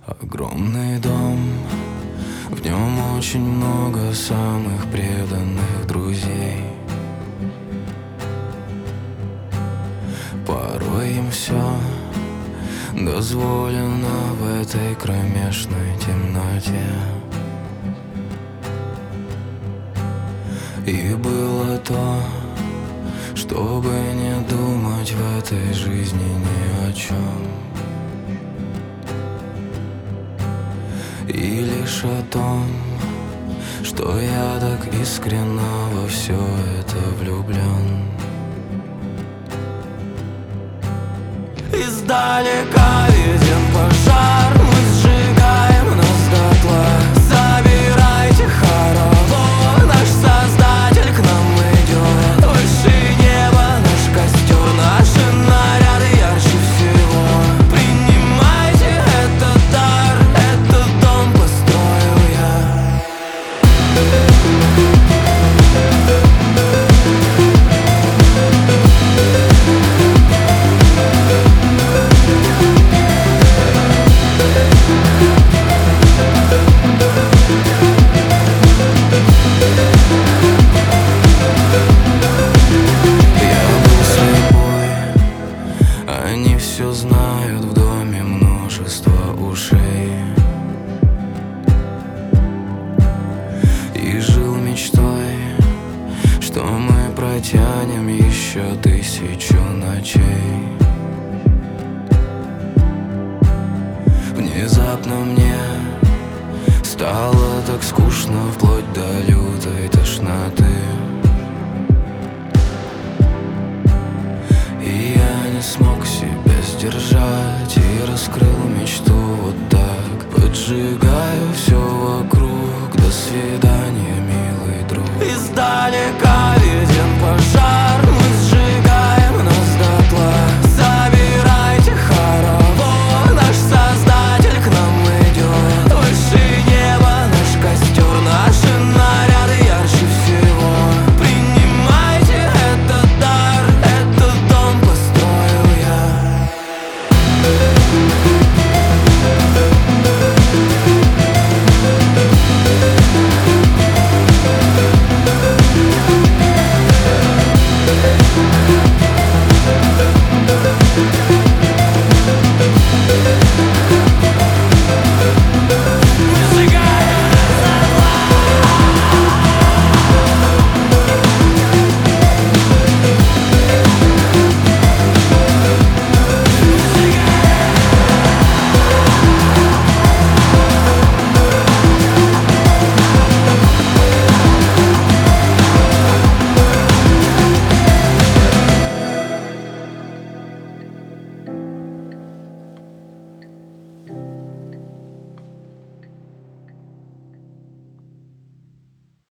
Огромный дом, в нем очень много самых преданных друзей. Порой им все дозволено в этой кромешной темноте. И было то, чтобы не думать в этой жизни ни о чем, и лишь о том, что я так искренно во все это влюблен. Издалека виден пожар, мы сжигаем нас дотла. Забирайте хоровод, наш создатель к нам идет. Выше неба наш костер, наши наряды ярче всего. Принимайте этот дар, этот дом построил я. Они все знают, в доме множество ушей. И жил мечтой, что мы протянем еще 1000 ночей. Внезапно мне стало так скучно, вплоть до лютой тошноты. И я не смог себя сдержать и раскрыл мечту вот так. Поджигаю все вокруг, до свидания, милый друг. Издалека